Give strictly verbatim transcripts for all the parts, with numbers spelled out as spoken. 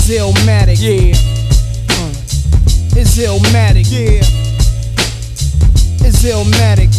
It's Illmatic. Yeah. Uh, it's Illmatic. Yeah. It's Illmatic.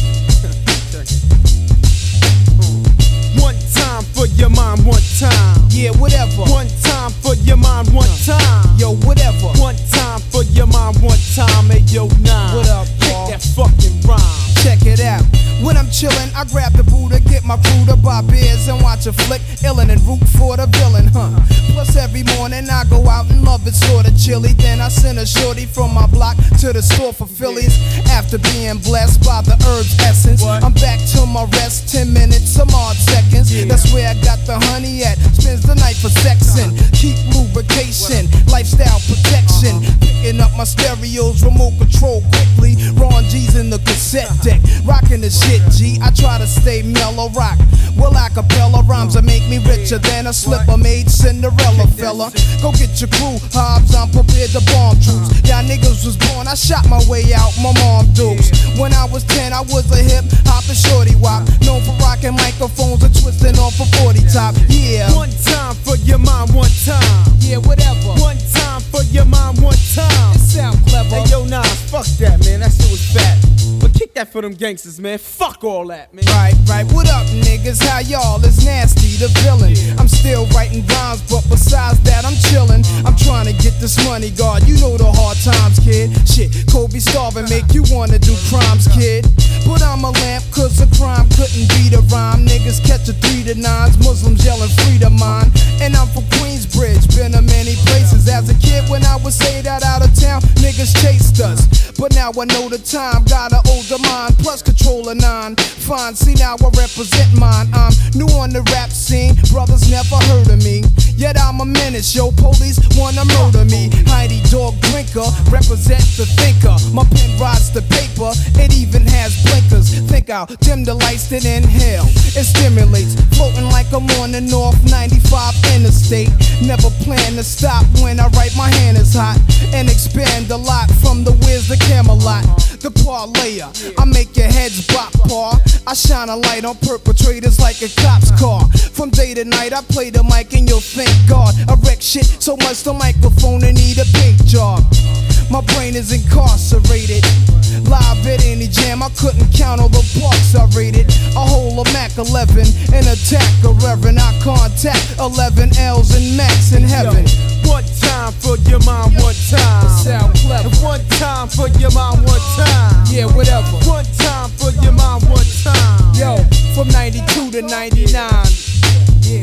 One time for your mind, one time. Yeah, whatever. One time for your mind, one time. Yo, whatever. One time for your mind, one time. Hey, yo, nine. What up, Kick Paul? that fucking rhyme. Check it out. When I'm chillin', I grab the Buddha, get my crew to buy beers and watch a flick, illin' and root for the villain, huh? Plus every morning I go out and love it sorta chilly. Then I send a shorty from my block to the store for Phillies. After being blessed by the herb's essence, What? I'm back to my rest, ten minutes, some odd seconds. Yeah. That's where I got the honey at. Spends the night for sexin', keep lubrication, lifestyle protection. Picking up my stereos, remote control quickly. Ron G's in the cassette deck, rocking the shit, G. I try to stay mellow rock. Well, acapella rhymes that make me richer than a slipper made Cinderella fella. Go get your crew, Hobbs, I'm prepared to bomb troops. Y'all niggas was born, I shot my way out, my mom dukes. When I was ten, I was a hip hopper shorty wop, known for rocking microphones and twisting off a forty top. Yeah, One time for your mind, one time. yeah, whatever. One time for your mind, one time. It sound clever. Hey, yo, Nas, fuck that, man. That shit was fat. But kick that for them gangsters, man. Fuck all that, man. Right, right, what up, niggas? How y'all? It's Nasty, the villain. I'm still writing rhymes, but besides that, I'm chillin'. I'm trying to get this money, God. You know the hard times, kid. Shit, Kobe starving make you wanna do crimes, kid. But I'm a lamp, cause a crime couldn't beat a rhyme. Niggas catch a three to nines, Muslims yelling free to mine. And I'm from Queensbridge, been to many places. As a kid, when I would say that out of town, niggas chased us. But now I know the time, got an older mind, plus control a nine. Fine, see now I represent mine. I'm new on the rap scene, brothers never heard of me. Yet I'm a menace, yo, police wanna murder me. Heidi dog drinker, represent the thinker. My pen rides the paper, it even has blinkers. Think I'll dim the lights, then inhale. It stimulates, floating like I'm on the North ninety-five interstate. Never plan to stop when I write, my hand is hot. And expand a lot from the Wiz to Camelot. The parlayer, I make your heads bop, paw. I shine a light on perpetrators like a cop's car. From day to night, I play the mic and you'll thank God. I wreck shit so much the microphone and need a paint job. My brain is incarcerated. Live at any jam, I couldn't count all the parks I rated. A whole of Mac eleven, an attack a reverend. I contact eleven L's and Max in heaven. One time for your mind, one time. Sound clever. One time for your mind, one time. Yeah, whatever. One time for your mind, one time. Yo, from ninety-two to ninety-nine. Yeah.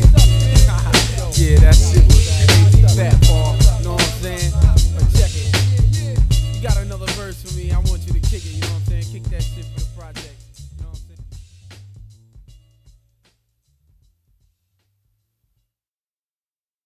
Yeah, that shit was crazy fat, Paul. Know what I'm saying? But check it. You got another verse for me. I want you to kick it, you know what I'm saying? Kick that shit for the project.